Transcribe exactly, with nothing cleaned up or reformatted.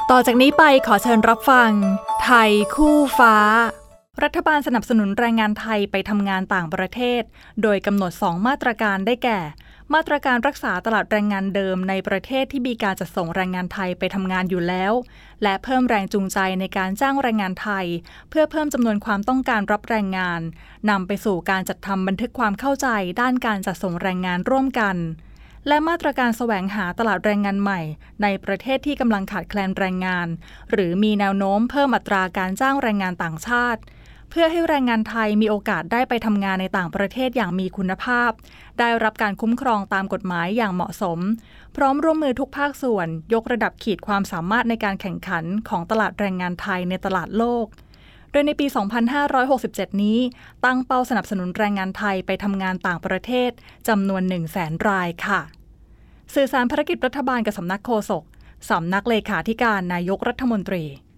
ต่อจากนี้ไปขอเชิญรับฟังไทยคู่ฟ้ารัฐบาลสนับสนุนแรงงานไทยไปทำงานต่างประเทศโดยกำหนดสองมาตรการได้แก่มาตรการรักษาตลาดแรงงานเดิมในประเทศที่มีการจัดส่งแรงงานไทยไปทำงานอยู่แล้วและเพิ่มแรงจูงใจในการจ้างแรงงานไทยเพื่อเพิ่มจำนวนความต้องการรับแรงงานนำไปสู่การจัดทำบันทึกความเข้าใจด้านการจัดส่งแรงงานร่วมกันและมาตรการแสวงหาตลาดแรงงานใหม่ในประเทศที่กำลังขาดแคลนแรงงานหรือมีแนวโน้มเพิ่มอัตราการจ้างแรงงานต่างชาติเพื่อให้แรงงานไทยมีโอกาสได้ไปทำงานในต่างประเทศอย่างมีคุณภาพได้รับการคุ้มครองตามกฎหมายอย่างเหมาะสมพร้อมร่วมมือทุกภาคส่วนยกระดับขีดความสามารถในการแข่งขันของตลาดแรงงานไทยในตลาดโลกโดยในปี สองพันห้าร้อยหกสิบเจ็ด นี้ตั้งเป้าสนับสนุนแรงงานไทยไปทำงานต่างประเทศจำนวน หนึ่งแสน รายค่ะสื่อสารภารกิจรัฐบาลกับสำนักโฆษกสำนักเลขาธิการนายกรัฐมนตรี